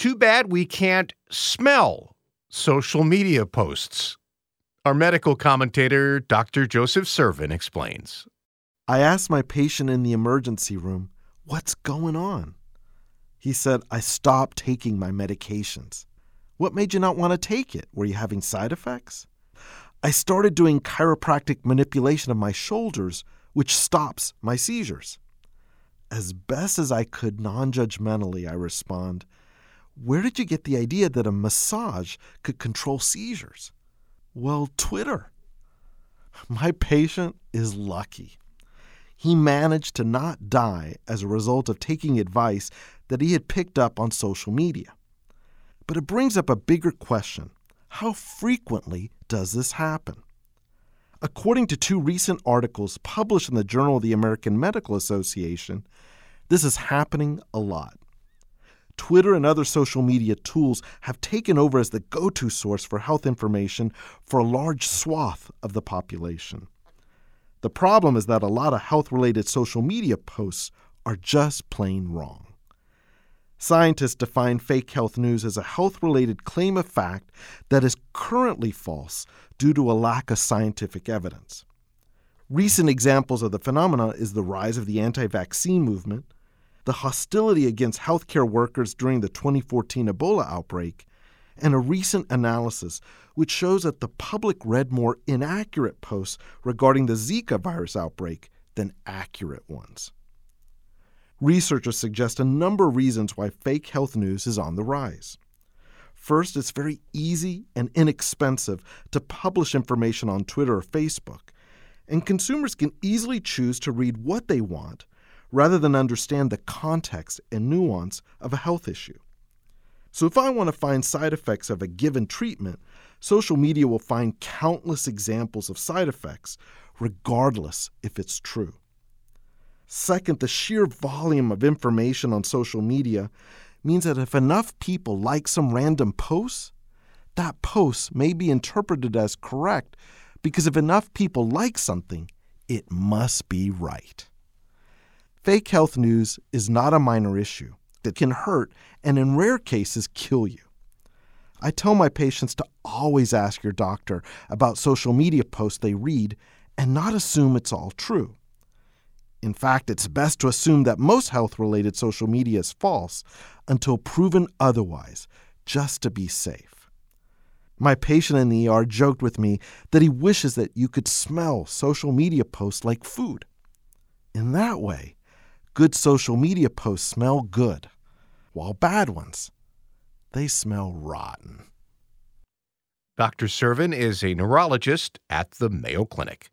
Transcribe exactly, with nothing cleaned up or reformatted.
Too bad we can't smell social media posts. Our medical commentator, Doctor Joseph Servin, explains. I asked my patient in the emergency room, "What's going on?" He said, "I stopped taking my medications." "What made you not want to take it? Were you having side effects?" "I started doing chiropractic manipulation of my shoulders, which stops my seizures." As best as I could non-judgmentally, I respond, "Where did you get the idea that a massage could control seizures?" "Well, Twitter." My patient is lucky. He managed to not die as a result of taking advice that he had picked up on social media. But it brings up a bigger question. How frequently does this happen? According to two recent articles published in the Journal of the American Medical Association, this is happening a lot. Twitter and other social media tools have taken over as the go-to source for health information for a large swath of the population. The problem is that a lot of health-related social media posts are just plain wrong. Scientists define fake health news as a health-related claim of fact that is currently false due to a lack of scientific evidence. Recent examples of the phenomena is the rise of the anti-vaccine movement, the hostility against healthcare workers during the twenty fourteen Ebola outbreak, and a recent analysis which shows that the public read more inaccurate posts regarding the Zika virus outbreak than accurate ones. Researchers suggest a number of reasons why fake health news is on the rise. First, it's very easy and inexpensive to publish information on Twitter or Facebook, and consumers can easily choose to read what they want rather than understand the context and nuance of a health issue. So if I want to find side effects of a given treatment, social media will find countless examples of side effects, regardless if it's true. Second, the sheer volume of information on social media means that if enough people like some random posts, that post may be interpreted as correct because if enough people like something, it must be right. Fake health news is not a minor issue. It can hurt and in rare cases kill you. I tell my patients to always ask your doctor about social media posts they read and not assume it's all true. In fact, it's best to assume that most health-related social media is false until proven otherwise, just to be safe. My patient in the E R joked with me that he wishes that you could smell social media posts like food. In that way, good social media posts smell good, while bad ones, they smell rotten. Doctor Servin is a neurologist at the Mayo Clinic.